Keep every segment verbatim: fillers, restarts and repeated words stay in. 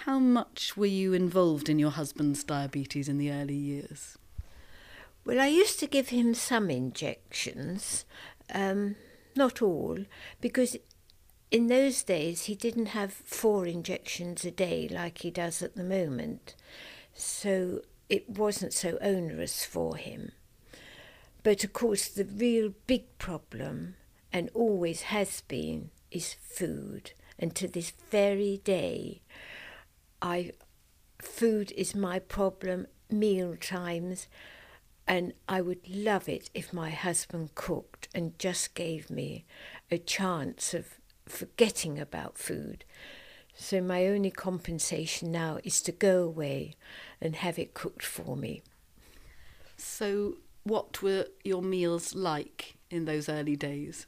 How much were you involved in your husband's diabetes in the early years? Well, I used to give him some injections, um, not all, because in those days he didn't have four injections a day like he does at the moment, so it wasn't so onerous for him. But of course the real big problem, and always has been, is food. And to this very day, I food is my problem, meal times, and I would love it if my husband cooked and just gave me a chance of forgetting about food. So my only compensation now is to go away and have it cooked for me. So what were your meals like in those early days?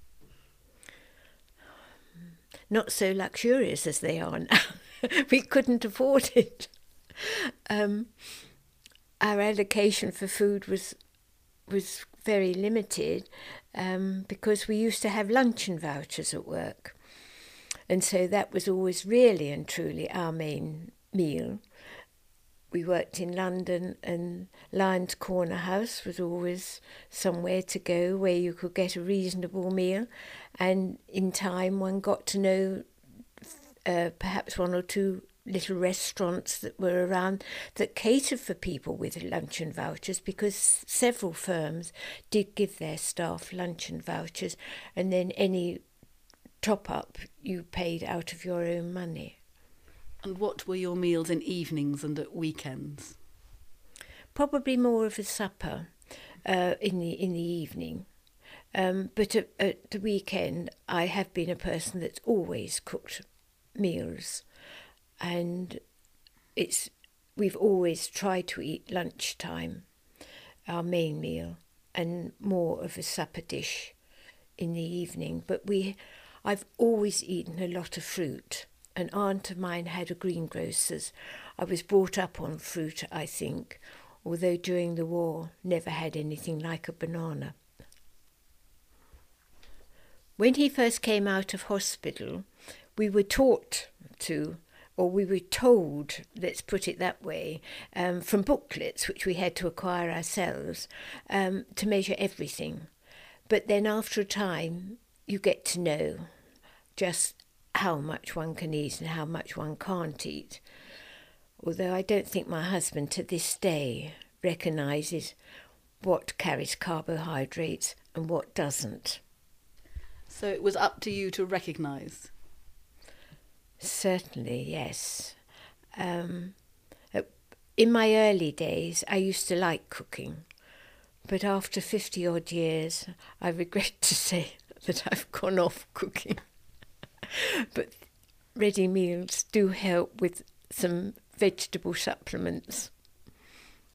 Not so luxurious as they are now. We couldn't afford it. Um, our allocation for food was was very limited um, because we used to have luncheon vouchers at work. And so that was always really and truly our main meal. We worked in London, and Lyons Corner House was always somewhere to go where you could get a reasonable meal. And in time one got to know uh, perhaps one or two little restaurants that were around that catered for people with luncheon vouchers, because several firms did give their staff luncheon vouchers, and then any top-up you paid out of your own money. And what were your meals in evenings and at weekends? Probably more of a supper uh, in the in the evening. Um, but at, at the weekend, I have been a person that's always cooked meals, and it's we've always tried to eat lunchtime, our main meal, and more of a supper dish in the evening. But we, I've always eaten a lot of fruit. An aunt of mine had a greengrocer's. I was brought up on fruit, I think, although during the war never had anything like a banana. When he first came out of hospital, we were taught to, or we were told, let's put it that way, um, from booklets which we had to acquire ourselves, um, to measure everything. But then after a time, you get to know just how much one can eat and how much one can't eat. Although I don't think my husband to this day recognises what carries carbohydrates and what doesn't. So it was up to you to recognise? Certainly, yes. Um, in my early days, I used to like cooking, but after fifty odd years, I regret to say that I've gone off cooking. But ready meals do help with some vegetable supplements.